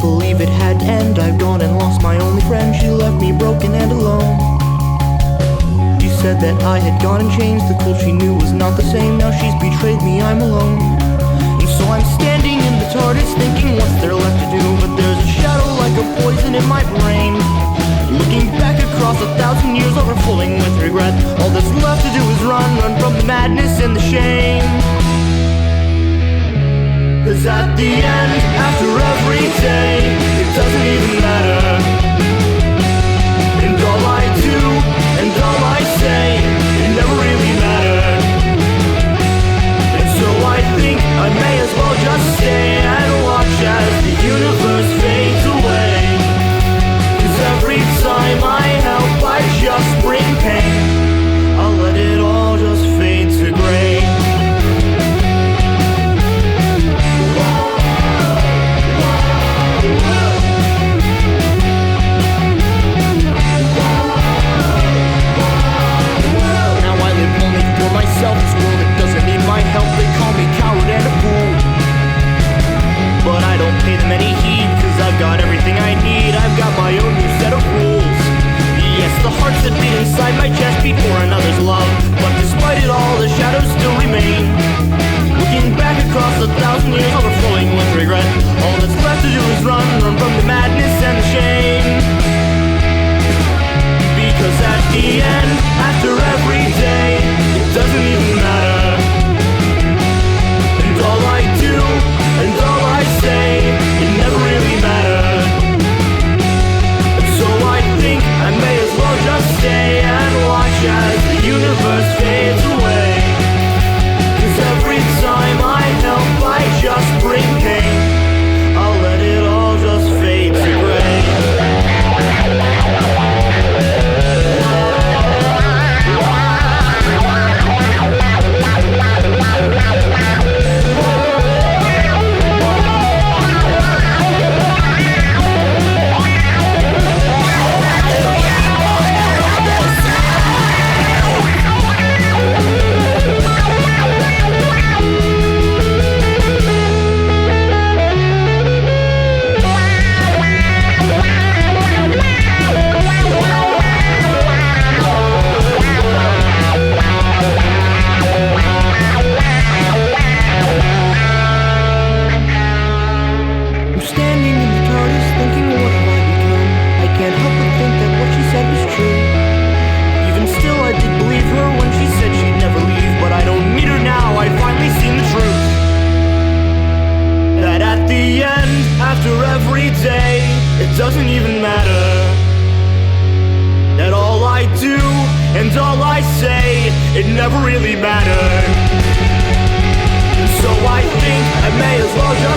believe it had to end. I've gone and lost my only friend. She left me broken and alone. She said that I had gone and changed. The cold she knew was not the same. Now she's betrayed me, I'm alone. And so I'm standing in the TARDIS thinking what's there left to do. But there's a shadow like a poison in my brain, looking back across 1,000 years, overflowing with regret. All that's left to do is run from the madness and the shame. 'Cause at the end, after every day, it doesn't even matter. And all I do, and all I say, it never really mattered. And so I think I may as well just stay and watch as the universe fades away. 'Cause every time I help, I just bring pain. I'll let it all just fade to gray. This world, it doesn't need my help. They call me coward and a fool, but I don't pay them any heed, 'cause I've got everything I need. I've got my own new set of rules. Yes, the hearts that beat inside my chest beat for another's love, but despite it all, the shadows still remain, looking back across 1,000 years, overflowing with regret. All that's left to do is run from the madness and the shame. Because at the end, after every day, it doesn't even matter. And all I do, and all I say, it never really mattered. And so I think I may as well just stay and watch as the universe fades away. 'Cause every time I help, I just bring pain. I'll let it all just fade to gray. It doesn't even matter. That all I do and all I say, it never really mattered. And so I think I may as well just